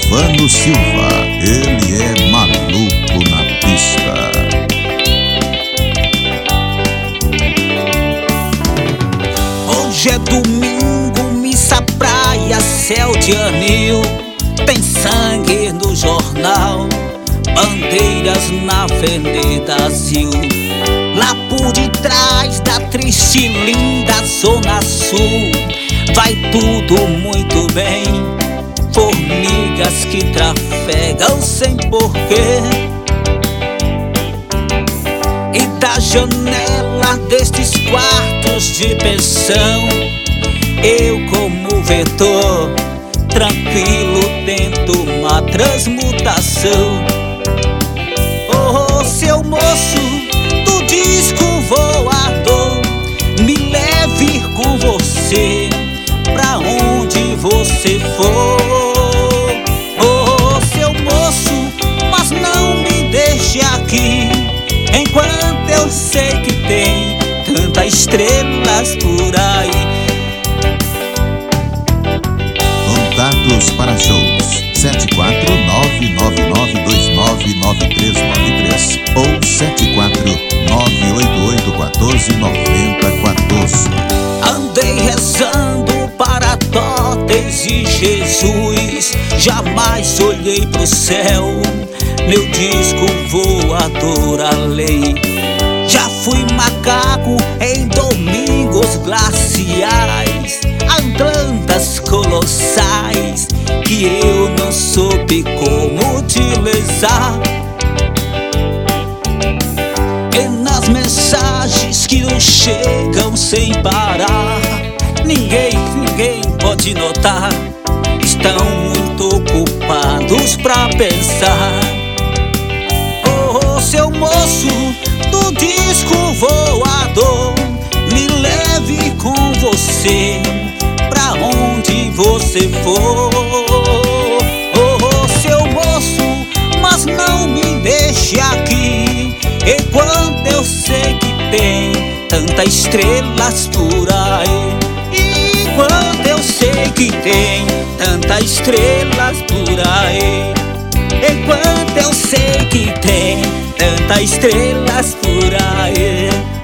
Silvano Silva, ele é maluco na pista. Hoje é domingo, missa, praia, céu de anil. Tem sangue no jornal, bandeiras na Avenida Brasil. Lá por detrás da triste e linda Zona Sul, vai tudo muito bem. Formigas que trafegam sem porquê. E da janela destes quartos de pensão, eu como vetor, tranquilo tento uma transmutação. Oh, seu moço do disco voador, me leve com você pra onde você for. Oh, seu moço, mas não me deixe aqui, enquanto eu sei que tem tantas estrelas por aí. Contatos para shows 74999299393 ou 74988149014. Andei rezando para Tótems e Jesus, jamais olhei pro céu, meu disco voador além. Já fui macaco em domingos glaciais, Atlantas colossais que eu não soube como utilizar. E nas mensagens que nos chegam sem parar, ninguém pode notar, estão muito ocupados pra pensar. Oh, seu moço do disco voador, me leve com você pra onde você for. Oh, seu moço, mas não me deixe aqui, enquanto eu sei que tem tantas estrelas por aí. Enquanto eu sei que tem tantas estrelas por aí. Enquanto eu sei que tem tantas estrelas por aí.